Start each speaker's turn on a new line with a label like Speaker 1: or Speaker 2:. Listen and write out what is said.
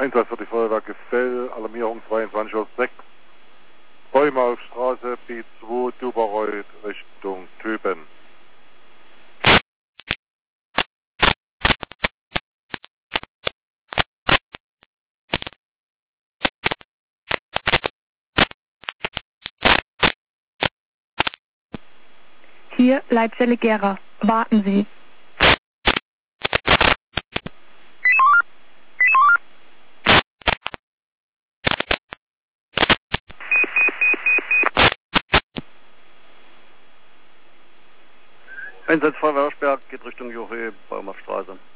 Speaker 1: Einsatz für die Feuerwehr Gesell, Alarmierung 22:06 Uhr, Bäume auf Straße B2 Duberreuth Richtung Töben.
Speaker 2: Hier Leitstelle Gera. Warten Sie.
Speaker 3: Einsatz Feuerwehr Auersberg geht Richtung Joche, Baum auf Straße.